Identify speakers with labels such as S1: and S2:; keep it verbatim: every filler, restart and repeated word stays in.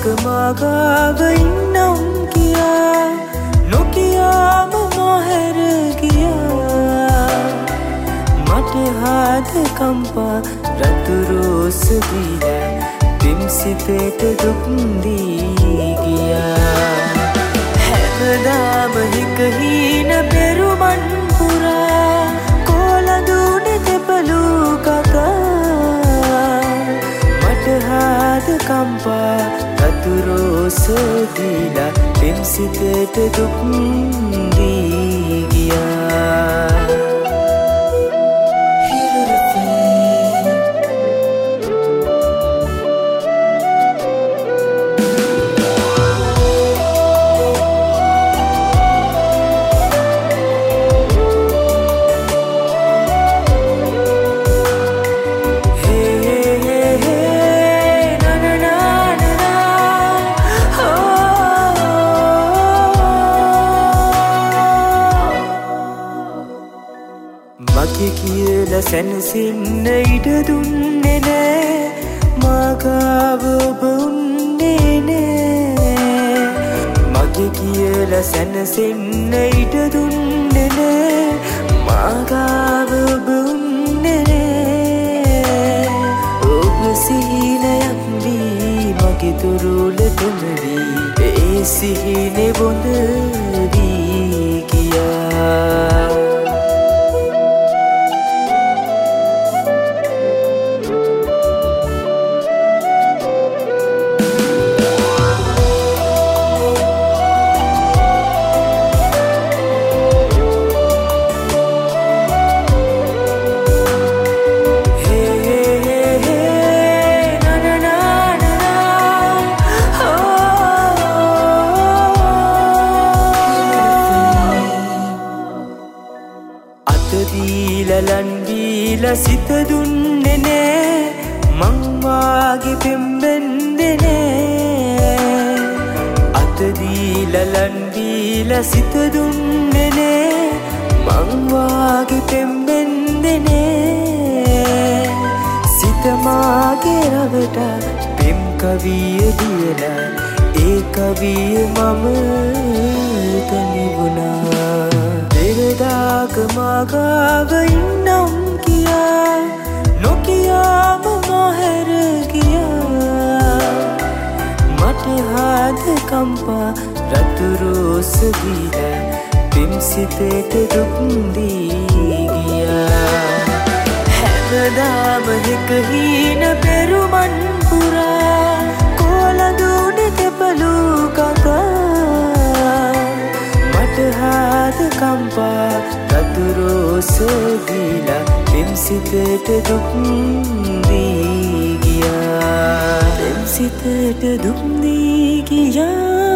S1: මගාව ඉන්නම් කියා නොකියාම නොහැර ගියා මට හද කම්පා රතු රෝස දීලා පිම් සිතට දුක් දී ගියා හැමදාම හික හීන පෙරුමන් පුරා කොළදුනේ තෙපලු කකා මට හද කම්පා රතු රෝස දීලා පිම් සිතට දුක් දී ගියා මගේ කියලා සැනසෙන්න ඉඩ දුන්නේ නෑ මගාව ඔබ උන්නේ නෑ මගේ කියලා සැනසෙන්න ඉඩ දුන්නේ නෑ මගාව ඔබ උන්නේ නෑ ඔබ සිහිනයක් වී මගේ තුරුලටම වී ඒ සිහිනේ බොඳ වී ගියා දීලලන් දීලා සිත දුන්නේ නෑ මං වාගේ පෙම්බෙන්නේ නෑ අත දීලලන් දීලා සිත දුන්නේ නෑ මං වාගේ පෙම්බෙන්නේ නෑ සිත මාගේ රවට පෙම් කවිය දියලා ඒ කවිය මම තනි වුණා පෙරදාක මගාව ඉන්නම් කියා නොකියාම නොහැර ගියා මට හද කම්පා රතු රෝස දීලා පිම් සිතට දුක් දී ගියා හැමදාම හික හීන පෙරුමන් පුරා කොළදුනේ තෙපලු කකා හද කම්පා රතු රෝස දීලා පිම් සිතට දුක් දී ගියා පිම් සිතට දුක් දී ගියා